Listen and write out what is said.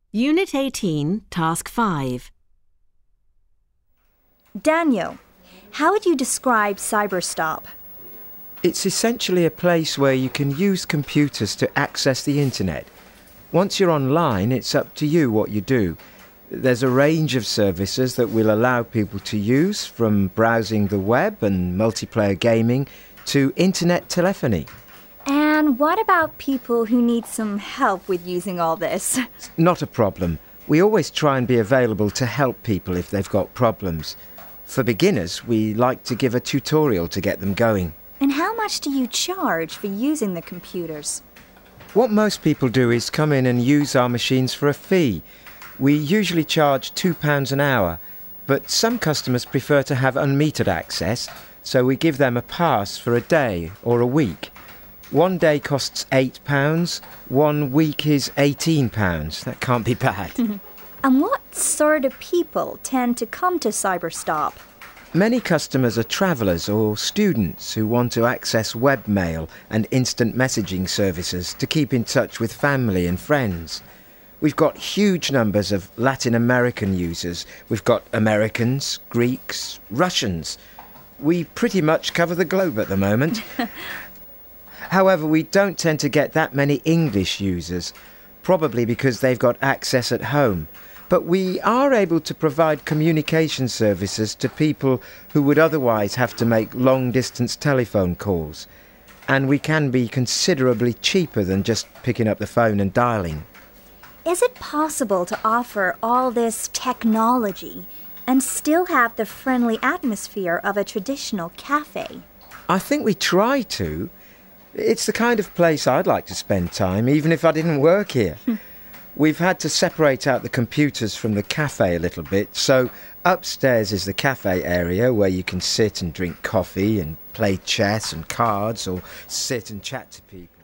Unit 18, Task 5. Daniel, how would you describe Cyberstop? It's essentially a place where you can use computers to access the internet. Once you're online, it's up to you what you do. There's a range of services that will allow people to use, from browsing the web and multiplayer gaming to internet telephony. And what about people who need some help with using all this? Not a problem. We always try and be available to help people if they've got problems. For beginners, we like to give a tutorial to get them going. And how much do you charge for using the computers? What most people do is come in and use our machines for a fee. We usually charge £2 an hour, but some customers prefer to have unmetered access, so we give them a pass for a day or a week. One day costs £8, 1 week is £18. That can't be bad. And what sort of people tend to come to Cyberstop? Many customers are travellers or students who want to access webmail and instant messaging services to keep in touch with family and friends. We've got huge numbers of Latin American users. We've got Americans, Greeks, Russians. We pretty much cover the globe at the moment. However, we don't tend to get that many English users, probably because they've got access at home. But we are able to provide communication services to people who would otherwise have to make long-distance telephone calls. And we can be considerably cheaper than just picking up the phone and dialing. Is it possible to offer all this technology and still have the friendly atmosphere of a traditional cafe? I think we try to. It's the kind of place I'd like to spend time, even if I didn't work here. We've had to separate out the computers from the cafe a little bit, so upstairs is the cafe area where you can sit and drink coffee and play chess and cards or sit and chat to people.